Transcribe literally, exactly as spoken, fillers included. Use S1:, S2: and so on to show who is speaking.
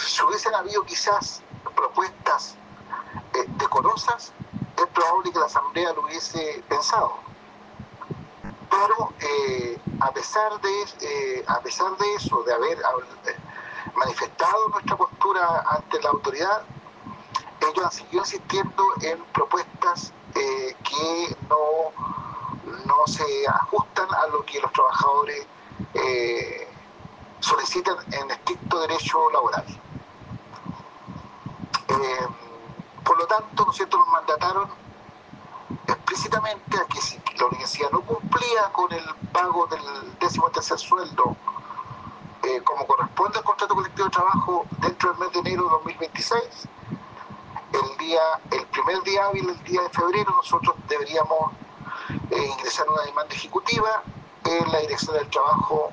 S1: si hubiesen habido quizás propuestas eh, decorosas, es probable que la Asamblea lo hubiese pensado. Pero eh, a pesar de eh, a pesar de eso, de haber eh, manifestado nuestra postura ante la autoridad, ellos han seguido insistiendo en propuestas eh, que no, no se ajustan a lo que los trabajadores eh, solicitan en estricto derecho laboral. Eh, por lo tanto, ¿no es cierto?, nos mandataron explícitamente a que si la universidad no cumplía con el pago del décimo tercer sueldo eh, como corresponde al contrato colectivo de trabajo dentro del mes de enero de dos mil veintiséis, el día, el primer día hábil, el día de febrero, nosotros deberíamos eh, ingresar una demanda ejecutiva en la Dirección del Trabajo